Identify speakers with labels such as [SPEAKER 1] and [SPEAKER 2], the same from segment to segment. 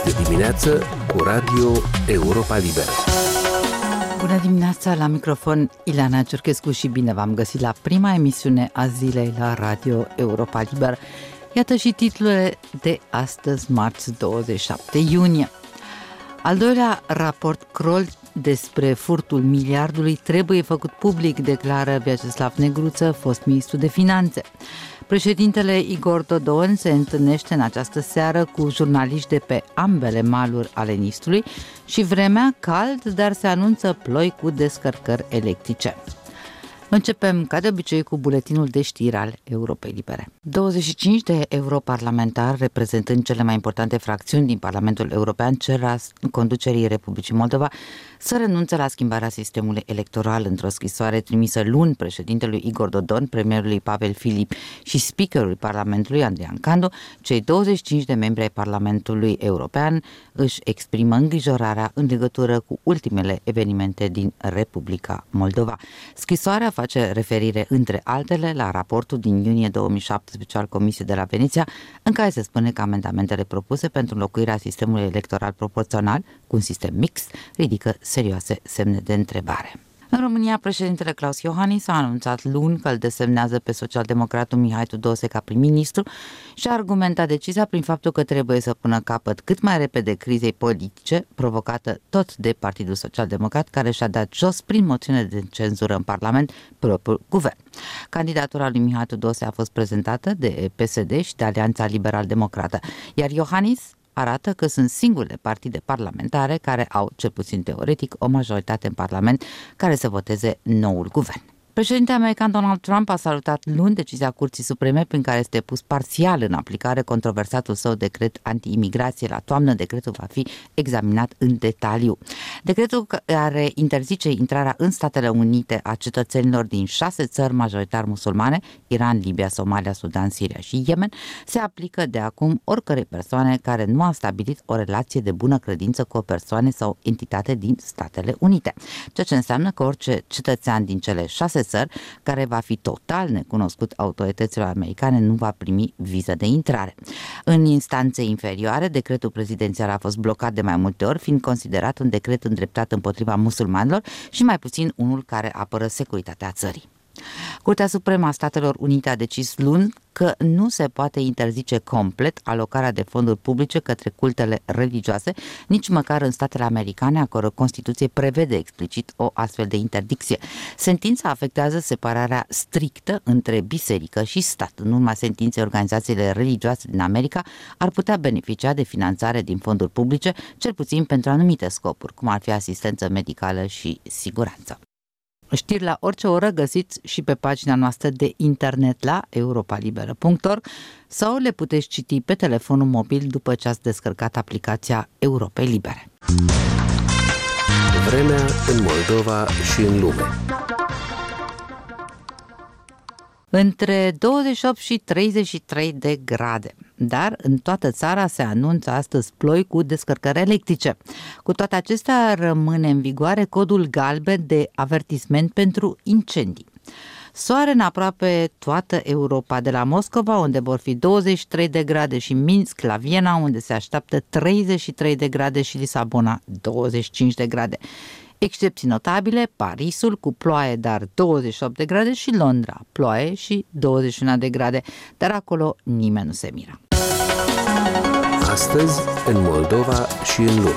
[SPEAKER 1] Este dimineață cu Radio Europa Liberă.
[SPEAKER 2] Bună dimineața, la microfon Ileana Ciurchescu și bine v-am găsit la prima emisiune a zilei la Radio Europa Liberă. Iată și titlurile de astăzi, marți 27 iunie. Al doilea raport Kroll despre furtul miliardului trebuie făcut public, declară Vyacheslav Negruță, fost ministru de finanțe. Președintele Igor Dodon se întâlnește în această seară cu jurnaliști de pe ambele maluri ale Nistrului și vremea cald, dar se anunță ploi cu descărcări electrice. Începem, ca de obicei, cu buletinul de știri al Europei Libere. 25 de europarlamentari, reprezentând cele mai importante fracțiuni din Parlamentul European, cer conducerii Republicii Moldova să renunțe la schimbarea sistemului electoral. Într-o scrisoare trimisă luni președintelui Igor Dodon, premierului Pavel Filip și speakerului Parlamentului Andrian Candu, cei 25 de membri ai Parlamentului European își exprimă îngrijorarea în legătură cu ultimele evenimente din Republica Moldova. Scrisoarea face referire, între altele, la raportul din iunie 2017 al Comisiei de la Veneția, în care se spune că amendamentele propuse pentru înlocuirea sistemului electoral proporțional cu un sistem mixt ridică serioase semne de întrebare. În România, președintele Klaus Iohannis a anunțat luni că îl desemnează pe socialdemocratul Mihai Tudose ca prim-ministru și a argumentat decizia prin faptul că trebuie să pună capăt cât mai repede crizei politice provocată tot de Partidul Social-Democrat, care și-a dat jos prin moțiune de cenzură în Parlament propriul guvern. Candidatura lui Mihai Tudose a fost prezentată de PSD și de Alianța Liberal-Democrată, iar Iohannis arată că sunt singurele partide parlamentare care au, cel puțin teoretic, o majoritate în Parlament care să voteze noul guvern. Președintele american Donald Trump a salutat luni decizia Curții Supreme prin care este pus parțial în aplicare controversatul său decret anti-imigrație. La toamnă, decretul va fi examinat în detaliu. Decretul care interzice intrarea în Statele Unite a cetățenilor din 6 țări majoritar musulmane, Iran, Libia, Somalia, Sudan, Siria și Yemen, se aplică de acum oricărei persoane care nu a stabilit o relație de bună credință cu o persoană sau entitate din Statele Unite, ceea ce înseamnă că orice cetățean din cele 6 țări care va fi total necunoscut autorităților americane nu va primi viză de intrare. În instanțe inferioare, decretul prezidențial a fost blocat de mai multe ori, fiind considerat un decret îndreptat împotriva musulmanilor și mai puțin unul care apără securitatea țării. Curtea Supremă a Statelor Unite a decis luni că nu se poate interzice complet alocarea de fonduri publice către cultele religioase, nici măcar în statele americane, a căror Constituție prevede explicit o astfel de interdicție. Sentința afectează separarea strictă între biserică și stat. În urma sentinței, organizațiile religioase din America ar putea beneficia de finanțare din fonduri publice, cel puțin pentru anumite scopuri, cum ar fi asistență medicală și siguranță. Știri la orice oră găsiți și pe pagina noastră de internet la europalibera.org sau le puteți citi pe telefonul mobil după ce ați descărcat aplicația Europei Libere.
[SPEAKER 1] Vremea în Moldova și în lume.
[SPEAKER 2] Între 28 și 33 de grade, dar în toată țara se anunță astăzi ploi cu descărcări electrice. Cu toate acestea, rămâne în vigoare codul galben de avertisment pentru incendii. Soare în aproape toată Europa, de la Moscova, unde vor fi 23 de grade, și Minsk, la Viena, unde se așteaptă 33 de grade, și Lisabona 25 de grade. Excepții notabile, Parisul cu ploaie, dar 28 de grade, și Londra, ploaie și 21 de grade, dar acolo nimeni nu se miră.
[SPEAKER 1] Astăzi, în Moldova și în lume.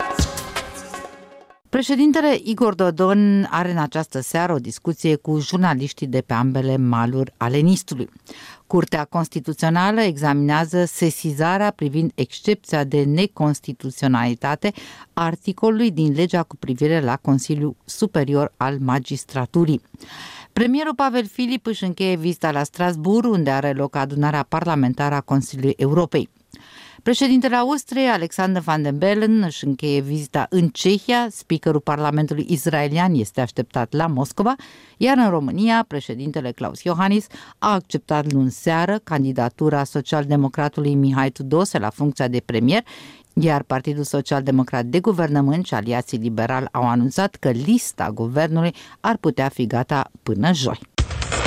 [SPEAKER 2] Președintele Igor Dodon are în această seară o discuție cu jurnaliștii de pe ambele maluri ale Nistrului. Curtea Constituțională examinează sesizarea privind excepția de neconstituționalitate a articolului din legea cu privire la Consiliul Superior al Magistraturii. Premierul Pavel Filip își încheie vizita la Strasbourg, unde are loc adunarea parlamentară a Consiliului Europei. Președintele Austriei, Alexander Van den Bellen, își încheie vizita în Cehia, speakerul Parlamentului israelian este așteptat la Moscova, iar în România, președintele Klaus Iohannis a acceptat luni seară candidatura social-democratului Mihai Tudose la funcția de premier, iar Partidul Social-Democrat de Guvernământ și aliații liberali au anunțat că lista guvernului ar putea fi gata până joi.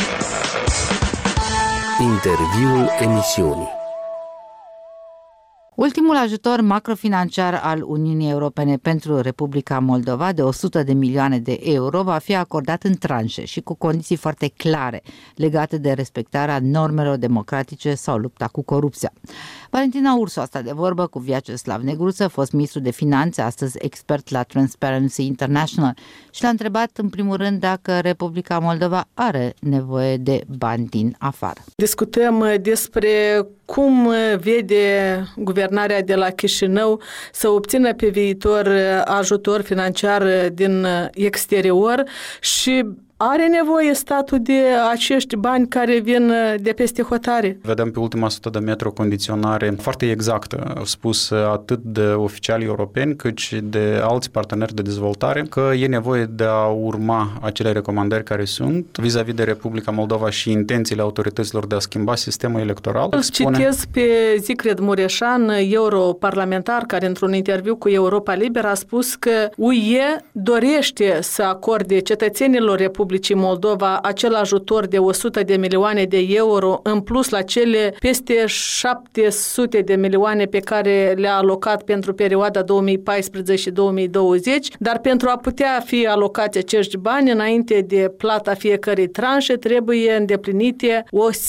[SPEAKER 1] Interviul emisiunii.
[SPEAKER 2] Ultimul ajutor macrofinanciar al Uniunii Europene pentru Republica Moldova de 100 de milioane de euro va fi acordat în tranșe și cu condiții foarte clare legate de respectarea normelor democratice sau lupta cu corupția. Valentina Ursu a stat de vorbă cu Vyacheslav Negruță, fost ministru de finanțe, astăzi expert la Transparency International, și l-a întrebat în primul rând dacă Republica Moldova are nevoie de bani din afară.
[SPEAKER 3] Discutăm despre cum vede guvernarea de la Chișinău să obțină pe viitor ajutor financiar din exterior și are nevoie statul de acești bani care vin de peste hotare?
[SPEAKER 4] Vedem pe ultima 100 de metri o condiționare foarte exactă, spus atât de oficiali europeni cât și de alți parteneri de dezvoltare, că e nevoie de a urma acele recomandări care sunt vis-a-vis de Republica Moldova și intențiile autorităților de a schimba sistemul electoral.
[SPEAKER 3] Îl citez pe Zicred Mureșan, europarlamentar, care într-un interviu cu Europa Liberă a spus că UE dorește să acorde cetățenilor Republicii Moldova acel ajutor de 100 de milioane de euro în plus la cele peste 700 de milioane pe care le-a alocat pentru perioada 2014-2020, dar pentru a putea fi alocați acești bani înainte de plata fiecărei tranșe trebuie îndeplinite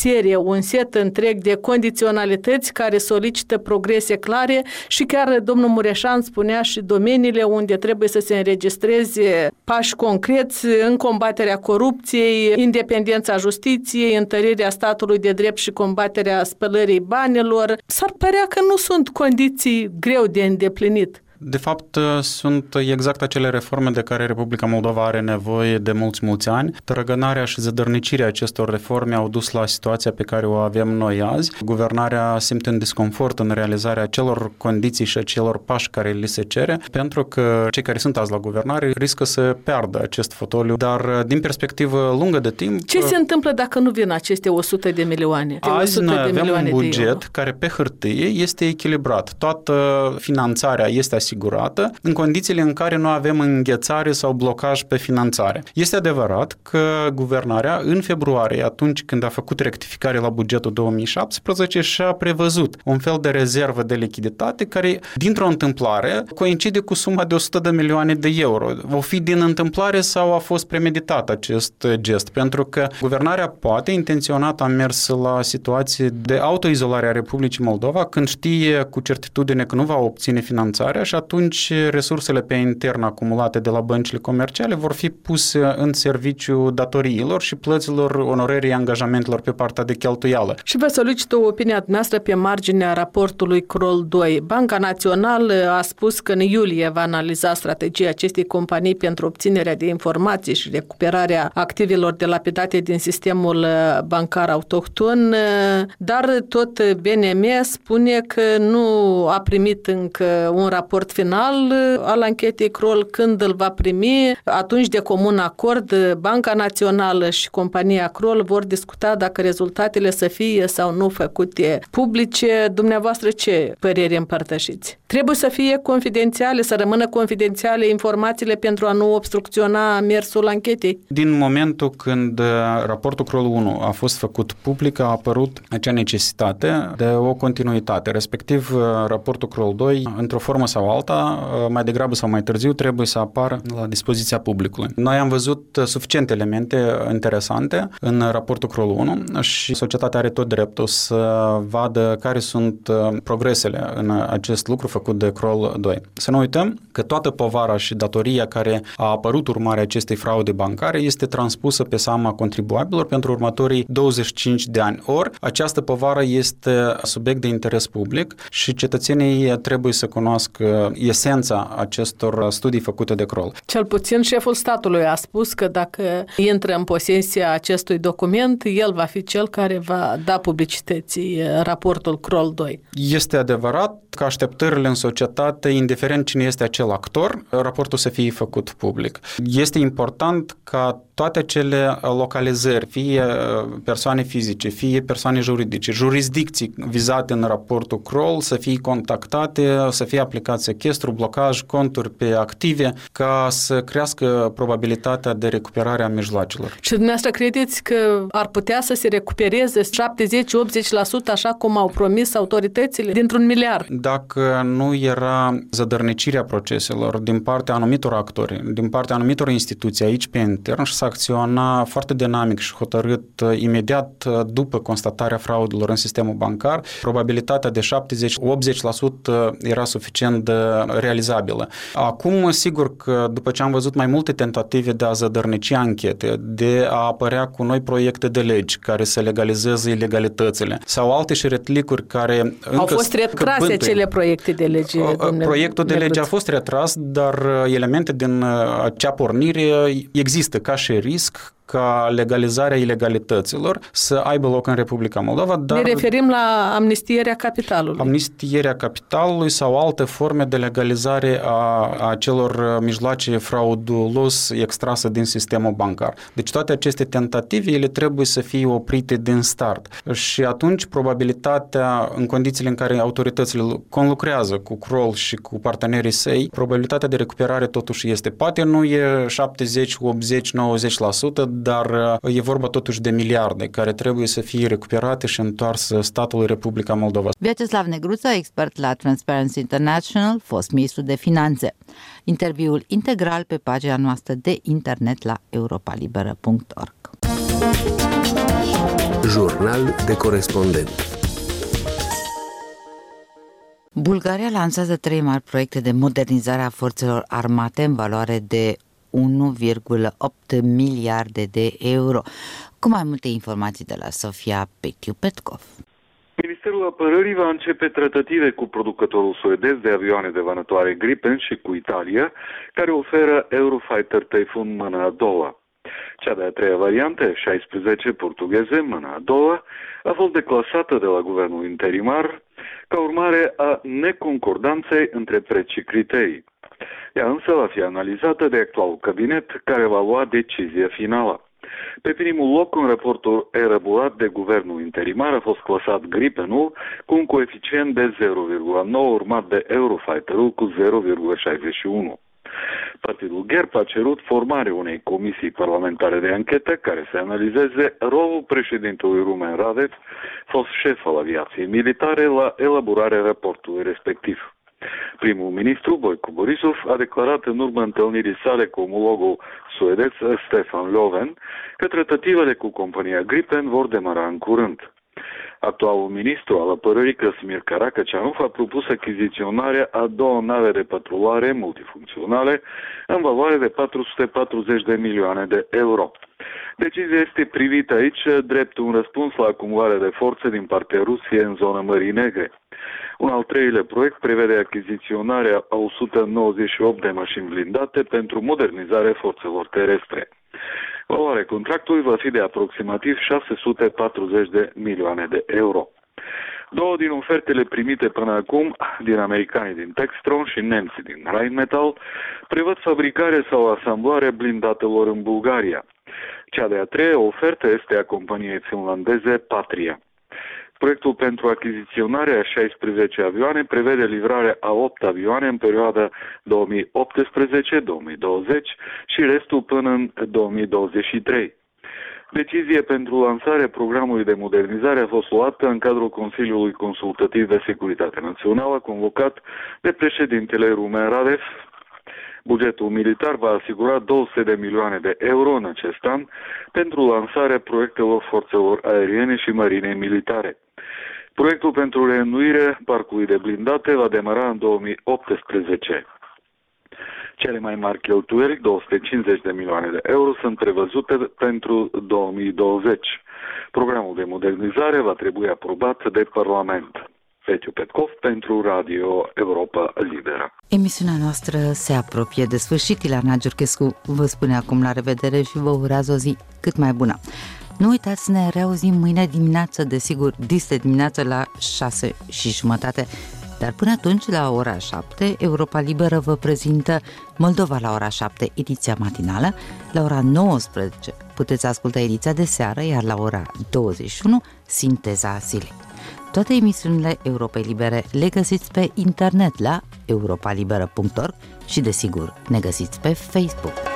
[SPEAKER 3] un set întreg de condiționalități care solicită progrese clare și chiar domnul Mureșan spunea și domeniile unde trebuie să se înregistreze pași concreți în combaterea corupției, independența justiției, întărirea statului de drept și combaterea spălării banilor. S-ar părea că nu sunt condiții greu de îndeplinit.
[SPEAKER 4] De fapt, sunt exact acele reforme de care Republica Moldova are nevoie de mulți ani. Trăgănarea și zădărnicirea acestor reforme au dus la situația pe care o avem noi azi. Guvernarea simte un disconfort în realizarea acelor condiții și acelor pași care li se cere, pentru că cei care sunt azi la guvernare riscă să piardă acest fotoliu, dar din perspectivă lungă de timp...
[SPEAKER 3] Ce se întâmplă dacă nu vin aceste 100 de milioane?
[SPEAKER 4] Azi noi avem un buget care pe hârtie este echilibrat. Toată finanțarea este asigurată în condițiile în care nu avem înghețare sau blocaj pe finanțare. Este adevărat că guvernarea în februarie, atunci când a făcut rectificare la bugetul 2017, și-a prevăzut un fel de rezervă de lichiditate care, dintr-o întâmplare, coincide cu suma de 100 de milioane de euro. O fi din întâmplare sau a fost premeditat acest gest? Pentru că guvernarea poate intenționat a mers la situații de autoizolare a Republicii Moldova când știe cu certitudine că nu va obține finanțarea și atunci resursele pe intern acumulate de la băncile comerciale vor fi puse în serviciu datoriilor și plăților onorării angajamentelor pe partea de cheltuială.
[SPEAKER 3] Și vă solicit o opinie dumneavoastră pe marginea raportului Kroll 2. Banca Națională a spus că în iulie va analiza strategia acestei companii pentru obținerea de informații și recuperarea activelor dilapidate din sistemul bancar autohton, dar tot BNM spune că nu a primit încă un raport final al anchetei Kroll. Când îl va primi, atunci de comun acord, Banca Națională și compania Kroll vor discuta dacă rezultatele să fie sau nu făcute publice. Dumneavoastră ce părere împărtășiți? Trebuie să fie confidențiale, să rămână confidențiale informațiile pentru a nu obstrucționa mersul anchetei?
[SPEAKER 4] Din momentul când raportul Kroll 1 a fost făcut public, a apărut acea necesitate de o continuitate, respectiv raportul Kroll 2, într-o formă sau alta, mai degrabă sau mai târziu, trebuie să apară la dispoziția publicului. Noi am văzut suficiente elemente interesante în raportul Kroll 1 și societatea are tot dreptul să vadă care sunt progresele în acest lucru făcut de Kroll 2. Să nu uităm că toată povara și datoria care a apărut urmarea acestei fraude bancare este transpusă pe seama contribuabililor pentru următorii 25 de ani. Ori, această povară este subiect de interes public și cetățenii trebuie să cunoască esența acestor studii făcute de Kroll.
[SPEAKER 3] Cel puțin șeful statului a spus că dacă intră în posesia acestui document, el va fi cel care va da publicității raportul Kroll 2.
[SPEAKER 4] Este adevărat că așteptările în societate, indiferent cine este acel actor, raportul să fie făcut public. Este important ca toate acele localizări, fie persoane fizice, fie persoane juridice, jurisdicții vizate în raportul Kroll să fie contactate, să fie aplicat sechestru, blocaj, conturi pe active, ca să crească probabilitatea de recuperare a mijloacelor.
[SPEAKER 3] Și dumneavoastră credeți că ar putea să se recupereze 70-80% așa cum au promis autoritățile dintr-un miliard?
[SPEAKER 4] Dacă nu era zădărnicirea proceselor din partea anumitor actori, din partea anumitor instituții aici pe intern și să acționa foarte dinamic și hotărât imediat după constatarea fraudelor în sistemul bancar, probabilitatea de 70-80% era suficient de realizabilă. Acum, sigur că după ce am văzut mai multe tentative de a zădărnici anchete, de a apărea cu noi proiecte de legi care să legalizeze ilegalitățile sau alte șeretlicuri care
[SPEAKER 3] au fost retrase acele proiecte de lege.
[SPEAKER 4] Proiectul de lege a fost retras, dar elemente din acea pornire există ca și risc ca legalizarea ilegalităților să aibă loc în Republica Moldova. Dar
[SPEAKER 3] ne referim la amnistierea capitalului.
[SPEAKER 4] Amnistierea capitalului sau alte forme de legalizare a celor mijloace fraudulos extrase din sistemul bancar. Deci toate aceste tentative, ele trebuie să fie oprite din start. Și atunci probabilitatea, în condițiile în care autoritățile conlucrează cu Kroll și cu partenerii săi, probabilitatea de recuperare totuși este. Poate nu e 70, 80, 90%, dar e vorba totuși de miliarde care trebuie să fie recuperate și întoarse statului Republica Moldova.
[SPEAKER 2] Vyacheslav Negruță, expert la Transparency International, fost ministru de finanțe. Interviul integral pe pagina noastră de internet la europalibera.org.
[SPEAKER 1] Jurnal de corespondent.
[SPEAKER 2] Bulgaria lansează 3 mari proiecte de modernizare a forțelor armate în valoare de 1,8 miliarde de euro. Cu mai multe informații de la Sofia Petkov.
[SPEAKER 5] Ministerul Apărării va începe tratative cu producătorul suedez de avioane de vânătoare Gripen și cu Italia, care oferă Eurofighter Typhoon mâna a doua. Cea de-a treia variantă, 16 portugheze, mâna a doua, a fost declasată de la guvernul interimar ca urmare a neconcordanței între preț și criterii. Ea însă va fi analizată de actualul cabinet, care va lua decizia finală. Pe primul loc, în raportul elaborat de guvernul interimar, a fost clasat Gripenul cu un coeficient de 0,9, urmat de Eurofighterul cu 0,61. Partidul GERB a cerut formarea unei comisii parlamentare de anchetă care să analizeze rolul președintelui Rumen Radev, fost șef al aviației militare, la elaborarea raportului respectiv. Primul ministru, Boyko Borisov, a declarat în urma întâlnirii sale cu omologul suedez Stefan Löfven că tratativele cu compania Gripen vor demara în curând. Actualul ministru al apărării, Căsimir Karakacianov, a propus achiziționarea a 2 nave de patrulare multifuncționale în valoare de 440 de milioane de euro. Decizia este privită aici drept un răspuns la acumularea de forțe din partea Rusiei în zona Mării Negre. Un al treilea proiect prevede achiziționarea a 198 de mașini blindate pentru modernizarea forțelor terestre. Valoarea contractului va fi de aproximativ 640 de milioane de euro. 2 din ofertele primite până acum, din americanii din Textron și nemții din Rheinmetall, prevăd fabricarea sau asamblarea blindatelor în Bulgaria. Cea de-a treia ofertă este a companiei finlandeze Patria. Proiectul pentru achiziționarea a 16 avioane prevede livrarea a 8 avioane în perioada 2018-2020 și restul până în 2023. Decizia pentru lansarea programului de modernizare a fost luată în cadrul Consiliului Consultativ de Securitate Națională, convocat de președintele Rumen Radev. Bugetul militar va asigura 200 de milioane de euro în acest an pentru lansarea proiectelor forțelor aeriene și marinei militare. Proiectul pentru reînnoirea parcului de blindate va demara în 2018. Cele mai mari cheltuieli, 250 de milioane de euro, sunt prevăzute pentru 2020. Programul de modernizare va trebui aprobat de Parlament. Petiu Petkov pentru Radio Europa Liberă.
[SPEAKER 2] Emisiunea noastră se apropie de sfârșit. Ilana Giurchescu vă spune acum la revedere și vă urează o zi cât mai bună. Nu uitați să ne reauzim mâine dimineață, desigur, dis de dimineață la 6:30 Dar până atunci, la ora 7, Europa Liberă vă prezintă Moldova la ora 7, ediția matinală. La ora 19 puteți asculta ediția de seară, iar la ora 21, sinteza zilei. Toate emisiunile Europei Libere le găsiți pe internet la europalibera.org și, desigur, ne găsiți pe Facebook.